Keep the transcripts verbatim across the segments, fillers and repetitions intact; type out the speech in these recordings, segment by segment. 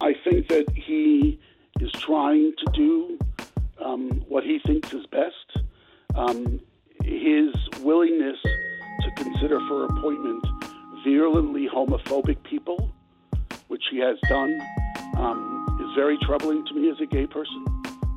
I think that he is trying to do um, what he thinks is best. Um, his willingness to consider for appointment virulently homophobic people, which he has done, um, is very troubling to me as a gay person.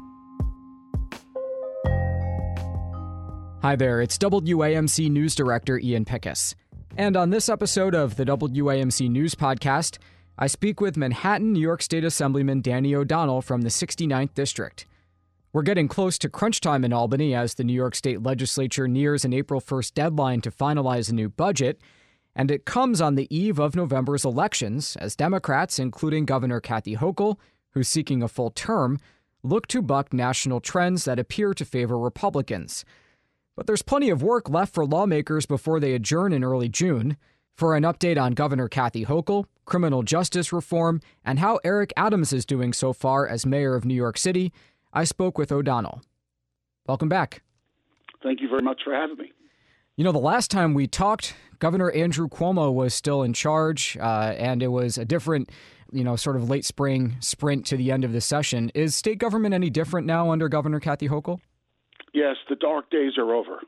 Hi there, it's W A M C News Director Ian Pickus. And on this episode of the W A M C News Podcast, I speak with Manhattan, New York State Assemblyman Danny O'Donnell from the sixty-ninth District. We're getting close to crunch time in Albany as the New York State Legislature nears an April first deadline to finalize a new budget, and it comes on the eve of November's elections as Democrats, including Governor Kathy Hochul, who's seeking a full term, look to buck national trends that appear to favor Republicans. But there's plenty of work left for lawmakers before they adjourn in early June. For an update on Governor Kathy Hochul, criminal justice reform, and how Eric Adams is doing so far as mayor of New York City, I spoke with O'Donnell. Welcome back. Thank you very much for having me. You know, the last time we talked, Governor Andrew Cuomo was still in charge, uh, and it was a different, you know, sort of late spring sprint to the end of the session. Is state government any different now under Governor Kathy Hochul? Yes, the dark days are over.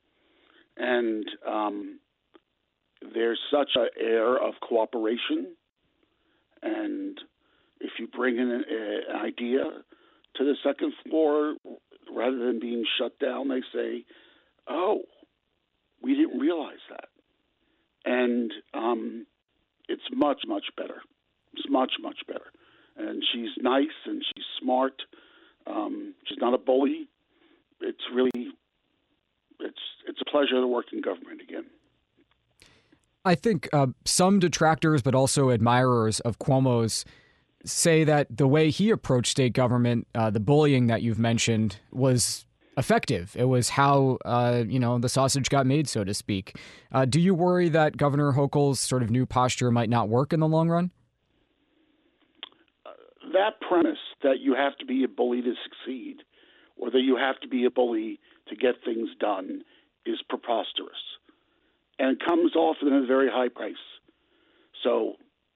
And um, there's such an air of cooperation. And if you bring in an, an idea to the second floor, rather than being shut down, they say, oh, we didn't realize that. And um, it's much, much better. It's much, much better. And she's nice and she's smart. Um, she's not a bully. It's really, it's it's a pleasure to work in government again. I think uh, some detractors, but also admirers of Cuomo's, say that the way he approached state government, uh, the bullying that you've mentioned, was effective. It was how, uh, you know, the sausage got made, so to speak. Uh, do you worry that Governor Hochul's sort of new posture might not work in the long run? Uh, that premise that you have to be a bully to succeed, or that you have to be a bully to get things done, is preposterous. And it comes off at a very high price. So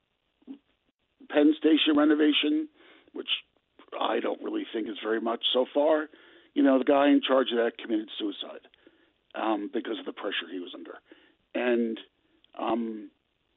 Penn Station renovation, which I don't really think is very much so far, you know, the guy in charge of that committed suicide um, because of the pressure he was under. And um,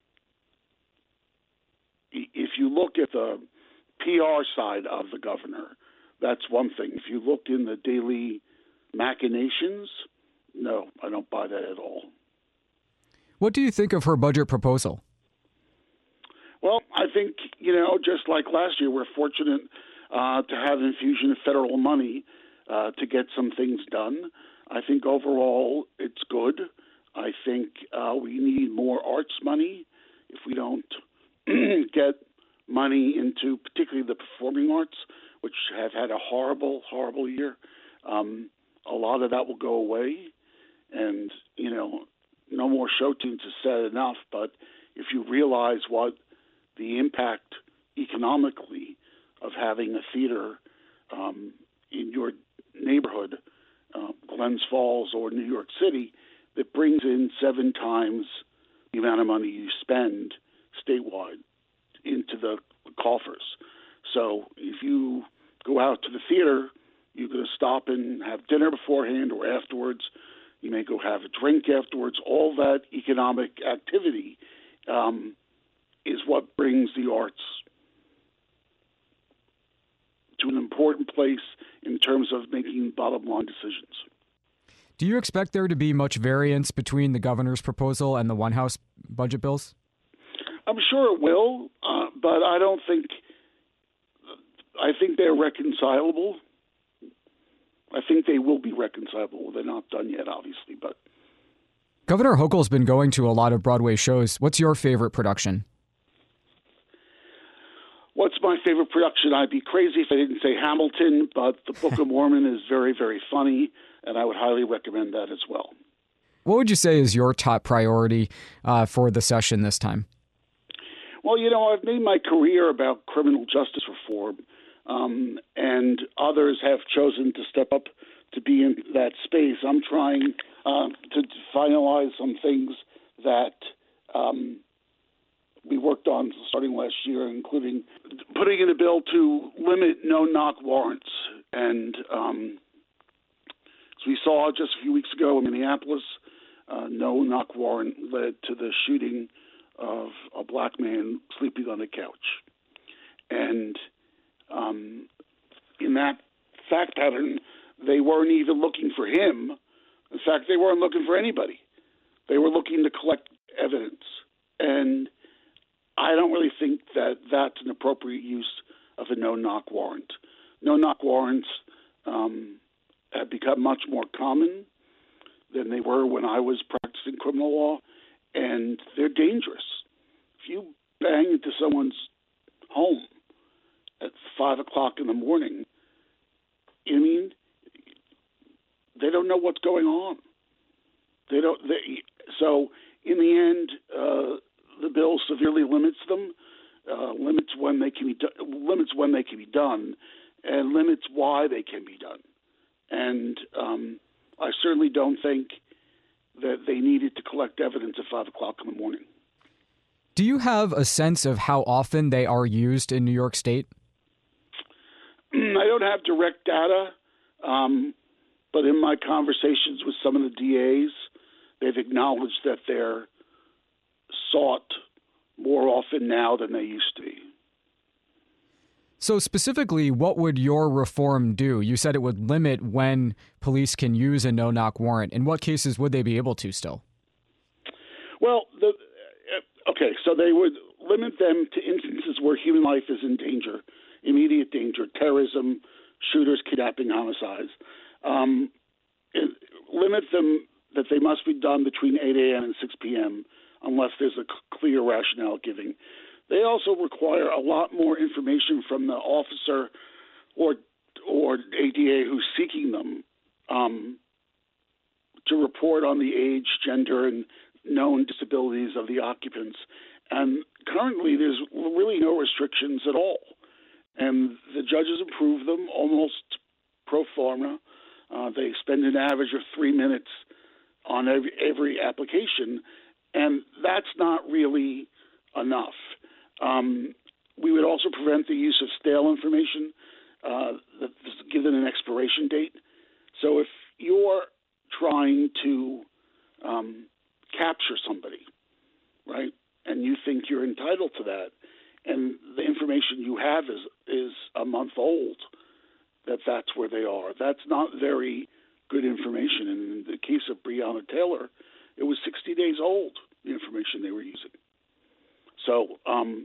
if you look at the P R side of the governor, that's one thing. If you look in the daily machinations, no, I don't buy that at all. What do you think of her budget proposal? Well, I think, you know, just like last year, we're fortunate uh, to have an infusion of federal money uh, to get some things done. I think overall it's good. I think uh, we need more arts money. If we don't get money into particularly the performing arts, which have had a horrible, horrible year, um, a lot of that will go away. And, you know, no more show tunes is said enough, but if you realize what the impact economically of having a theater um, in your neighborhood, uh, Glens Falls or New York City, that brings in seven times the amount of money you spend statewide into the coffers. So if you go out to the theater, you're going to stop and have dinner beforehand or afterwards. You may go have a drink afterwards. All that economic activity um, is what brings the arts to an important place in terms of making bottom line decisions. Do you expect there to be much variance between the governor's proposal and the One House budget bills? I'm sure it will, uh, but I don't think, I think they're reconcilable. I think they will be reconcilable. They're not done yet, obviously, but. Governor Hochul's been going to a lot of Broadway shows. What's your favorite production? What's my favorite production? I'd be crazy if I didn't say Hamilton, but the Book of Mormon is very, very funny, and I would highly recommend that as well. What would you say is your top priority uh, for the session this time? Well, you know, I've made my career about criminal justice reform, um, and others have chosen to step up to be in that space. I'm trying uh, to finalize some things that um, we worked on starting last year, including putting in a bill to limit no-knock warrants. And um, as we saw just a few weeks ago in Minneapolis, uh, no-knock warrant led to the shooting of a black man sleeping on a couch. And um, in that fact pattern, they weren't even looking for him. In fact, they weren't looking for anybody. They were looking to collect evidence. And I don't really think that that's an appropriate use of a no-knock warrant. No-knock warrants um, have become much more common than they were when I was practicing criminal law, and they're dangerous. If you bang into someone's home at five o'clock in the morning, I mean, they don't know what's going on. They don't. They, so in the end, uh, the bill severely limits them, uh, limits when they can be do- limits when they can be done, and limits why they can be done. And um, I certainly don't think that they needed to collect evidence at five o'clock in the morning. Do you have a sense of how often they are used in New York State? I don't have direct data, um, but in my conversations with some of the D As, they've acknowledged that they're sought more often now than they used to be. So specifically, what would your reform do? You said it would limit when police can use a no-knock warrant. In what cases would they be able to still? Well, the, okay, so they would limit them to instances where human life is in danger, immediate danger, terrorism, shooters, kidnapping, homicides. Um, limit them that they must be done between eight a.m. and six p.m. unless there's a clear rationale giving. They also require a lot more information from the officer or or A D A who's seeking them um, to report on the age, gender, and known disabilities of the occupants. And currently, there's really no restrictions at all. And the judges approve them almost pro forma. Uh, they spend an average of three minutes on every, every application, and that's not really enough. Um, we would also prevent the use of stale information uh, that's given an expiration date. So if you're trying to um, capture somebody, right, and you think you're entitled to that, and the information you have is is a month old, that that's where they are. That's not very good information. And in the case of Breonna Taylor, it was sixty days old, the information they were using. So um,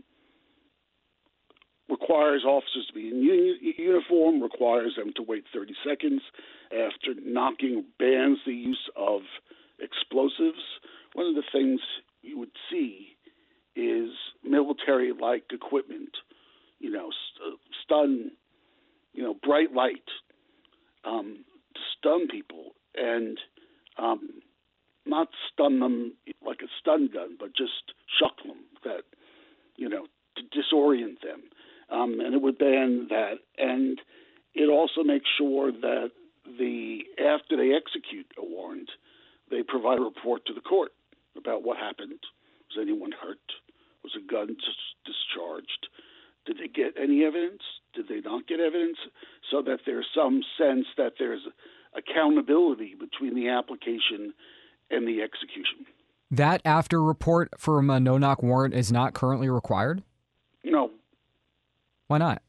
requires officers to be in uni- uniform, requires them to wait thirty seconds after knocking, bans the use of explosives. One of the things you would see is military-like equipment, you know, st- stun, you know, bright light, um, to stun people, and um, not stun them like a stun gun, but just shock them, that, you know, to disorient them. Um, and it would ban that. And it also makes sure that the after they execute a warrant, they provide a report to the court about what happened. Was anyone hurt? Was a gun dis- discharged? Did they get any evidence? Did they not get evidence? So that there's some sense that there's accountability between the application and the execution. That after report from a no-knock warrant is not currently required? No. Why not?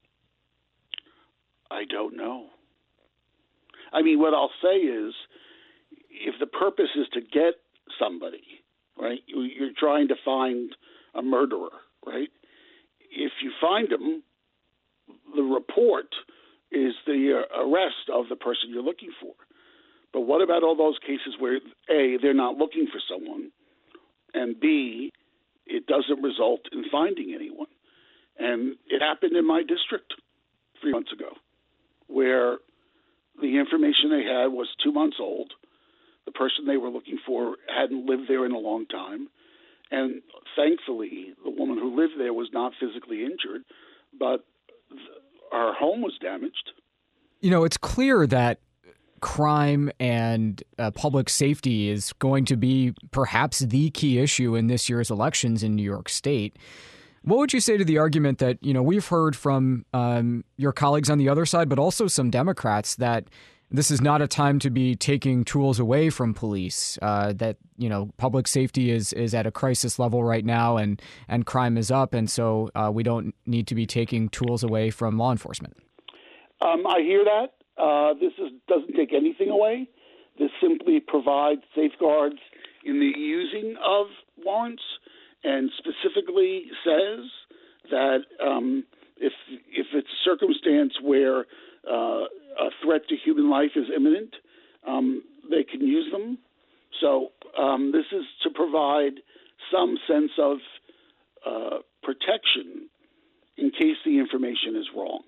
I don't know. I mean, what I'll say is, if the purpose is to get somebody, right, you're trying to find a murderer, right? If you find him, the report is the uh, arrest of the person you're looking for. But what about all those cases where, A, they're not looking for someone, and B, it doesn't result in finding anyone? And it happened in my district three months ago, where the information they had was two months old. The person they were looking for hadn't lived there in a long time. And thankfully, the woman who lived there was not physically injured, but th- our home was damaged. You know, it's clear that crime and uh, public safety is going to be perhaps the key issue in this year's elections in New York State. What would you say to the argument that, you know, we've heard from um, your colleagues on the other side, but also some Democrats, that this is not a time to be taking tools away from police, uh, that, you know, public safety is is at a crisis level right now and, and crime is up. And so uh, we don't need to be taking tools away from law enforcement? Um, I hear that. Uh, this is, doesn't take anything away. This simply provides safeguards in the using of warrants, and specifically says that um, if if it's a circumstance where uh, a threat to human life is imminent, um, they can use them. So um, this is to provide some sense of uh, protection in case the information is wrong.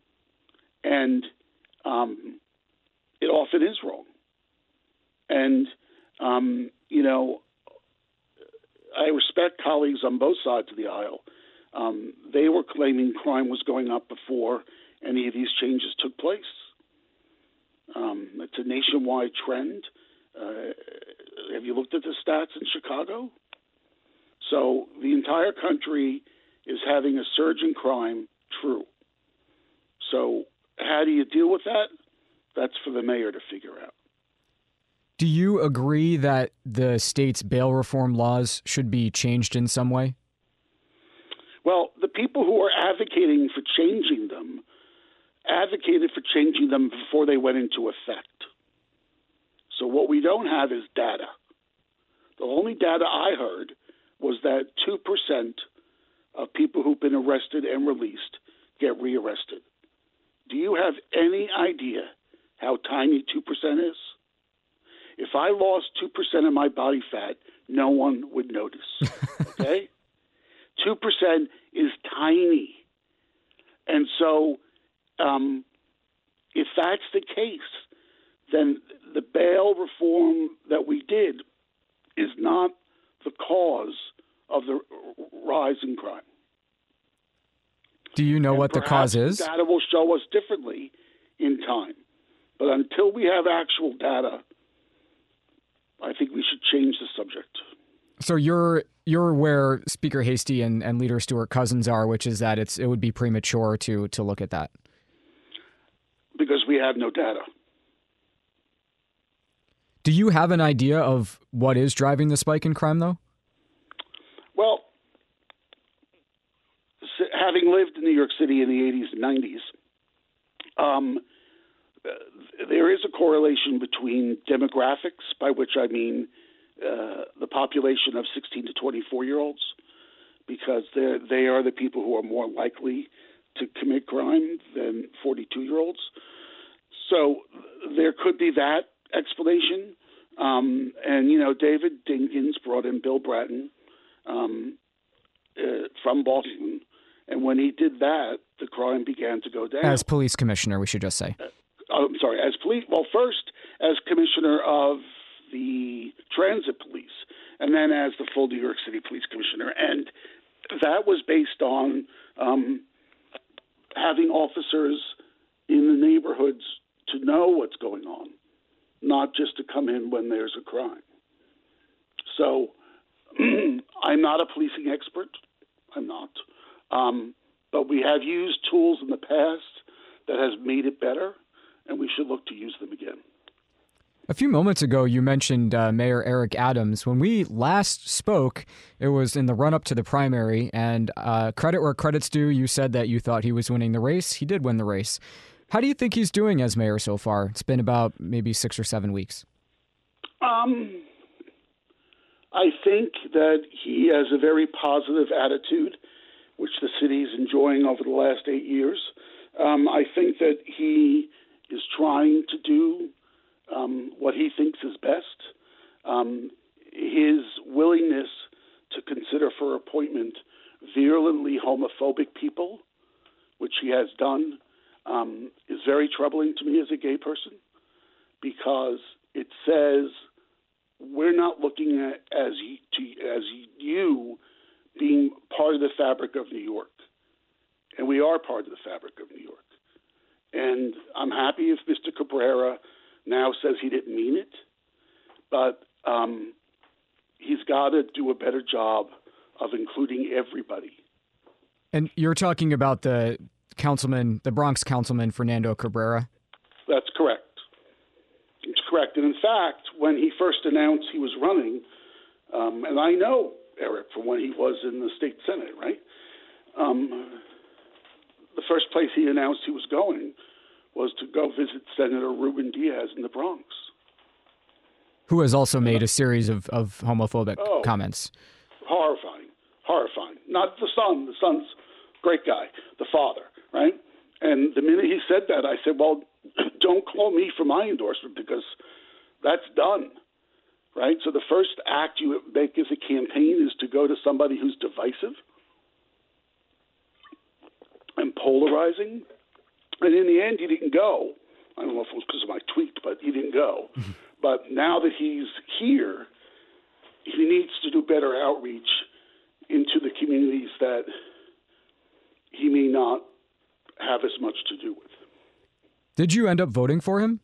And um, it often is wrong. And, um, you know, I respect colleagues on both sides of the aisle. Um, they were claiming crime was going up before any of these changes took place. Um, it's a nationwide trend. Uh, have you looked at the stats in Chicago? So the entire country is having a surge in crime, true. So how do you deal with that? That's for the mayor to figure out. Do you agree that the state's bail reform laws should be changed in some way? Well, the people who are advocating for changing them advocated for changing them before they went into effect. So what we don't have is data. The only data I heard was that two percent of people who've been arrested and released get rearrested. Do you have any idea how tiny two percent is? If I lost two percent of my body fat, no one would notice, okay? two percent is tiny. And so um, if that's the case, then the bail reform that we did is not the cause of the rise in crime. Do you know and what the cause is? Data will show us differently in time. But until we have actual data, I think we should change the subject. So you're you're where Speaker Heastie and, and Leader Stewart Cousins are, which is that it's it would be premature to to look at that. Because we have no data. Do you have an idea of what is driving the spike in crime, though? Well, having lived in New York City in the eighties and nineties, um, there is a correlation between demographics, by which I mean uh, the population of sixteen to twenty-four-year-olds, because they are the people who are more likely to commit crime than forty-two-year-olds. So there could be that explanation. Um, and, you know, David Dinkins brought in Bill Bratton um, uh, from Boston. And when he did that, the crime began to go down. As police commissioner, we should just say. Uh, oh, I'm sorry, as police. Well, first as commissioner of the transit police, and then as the full New York City police commissioner. And that was based on um, having officers in the neighborhoods to know what's going on, not just to come in when there's a crime. So I'm not a policing expert. I'm not. Um, but we have used tools in the past that has made it better, and we should look to use them again. A few moments ago, you mentioned uh, Mayor Eric Adams. When we last spoke, it was in the run-up to the primary, and uh, credit where credit's due, you said that you thought he was winning the race. He did win the race. How do you think he's doing as mayor so far? It's been about maybe six or seven weeks. Um, I think that he has a very positive attitude, which the city is enjoying over the last eight years. Um, I think that he is trying to do um, what he thinks is best. Um, his willingness to consider for appointment virulently homophobic people, which he has done, um, is very troubling to me as a gay person, because it says we're not looking at as to, as you being part of the fabric of New York, and we are part of the fabric of New York. And I'm happy if Mister Cabrera now says he didn't mean it. But um, he's got to do a better job of including everybody. And you're talking about the councilman, the Bronx councilman, Fernando Cabrera? That's correct. It's correct. And in fact, when he first announced he was running, um, and I know Eric from when he was in the state Senate, right? Um, the first place he announced he was going was to go visit Senator Ruben Diaz in the Bronx. Who has also made a series of, of homophobic oh, comments. Horrifying. Horrifying. Not the son. The son's a great guy. The father, right? And the minute he said that, I said, well, don't call me for my endorsement because that's done, right? So the first act you make as a campaign is to go to somebody who's divisive and polarizing. And in the end, he didn't go. I don't know if it was because of my tweet, but he didn't go. But now that he's here, he needs to do better outreach into the communities that he may not have as much to do with. Did you end up voting for him?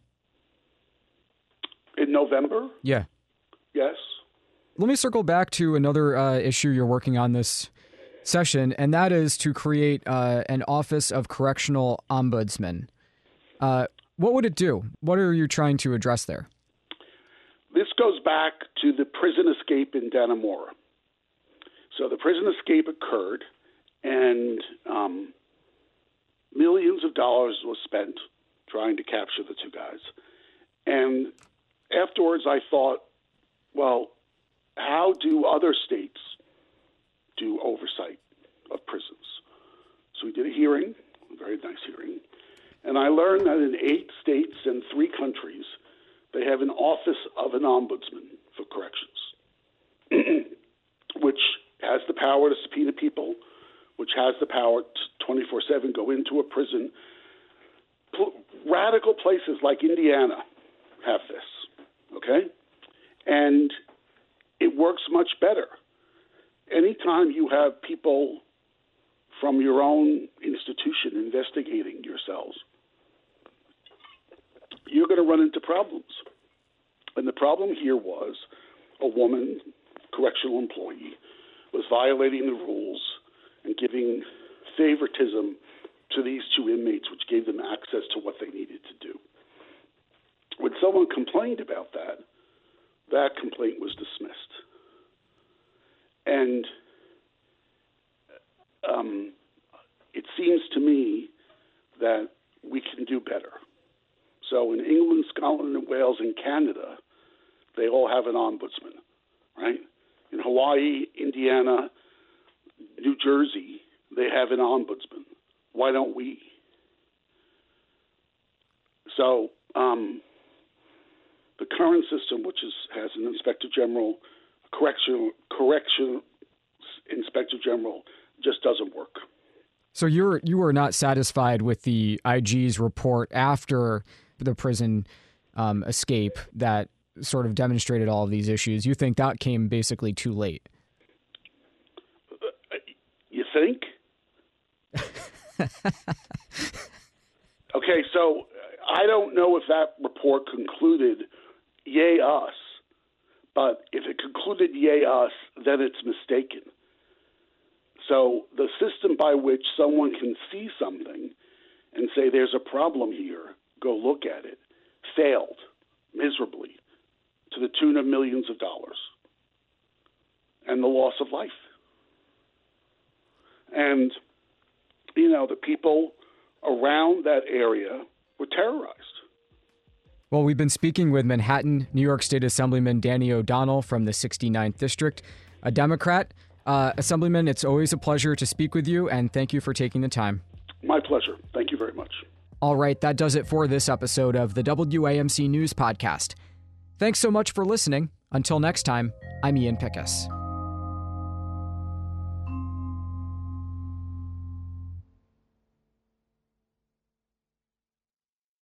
In November? Yeah. Yes. Let me circle back to another uh, issue you're working on this session, and that is to create uh, an Office of Correctional Ombudsman. Uh, what would it do? What are you trying to address there? This goes back to the prison escape in Dannemora. So the prison escape occurred, and um, millions of dollars was spent trying to capture the two guys. And afterwards I thought, well, how do other states do oversight of prisons? So we did a hearing, a very nice hearing, and I learned that in eight states and three countries, they have an office of an ombudsman for corrections, which has the power to subpoena people, which has the power to twenty-four seven go into a prison. P- radical places like Indiana have this, okay? And it works much better. Anytime you have people from your own institution investigating yourselves, you're going to run into problems. And the problem here was a woman, correctional employee, was violating the rules and giving favoritism to these two inmates, which gave them access to what they needed to do. When someone complained about that, that complaint was dismissed. And um, it seems to me that we can do better. So in England, Scotland, and Wales, and Canada, they all have an ombudsman, right? In Hawaii, Indiana, New Jersey, they have an ombudsman. Why don't we? So um, the current system, which is, has an inspector general, a correction, correction inspector general, just doesn't work. So you're you were not satisfied with the I G's report after the prison um, escape that sort of demonstrated all of these issues. You think that came basically too late? Uh, you think? Okay, so I don't know if that report concluded yay us, but if it concluded yay us, then it's mistaken. So the system by which someone can see something and say there's a problem here, go look at it, failed miserably to the tune of millions of dollars and the loss of life. And, you know, the people around that area were terrorized. Well, we've been speaking with Manhattan, New York State Assemblyman Danny O'Donnell from the sixty-ninth District, a Democrat. Uh, Assemblyman, it's always a pleasure to speak with you, and thank you for taking the time. My pleasure. Thank you very much. All right, that does it for this episode of the W A M C News Podcast. Thanks so much for listening. Until next time, I'm Ian Pickus.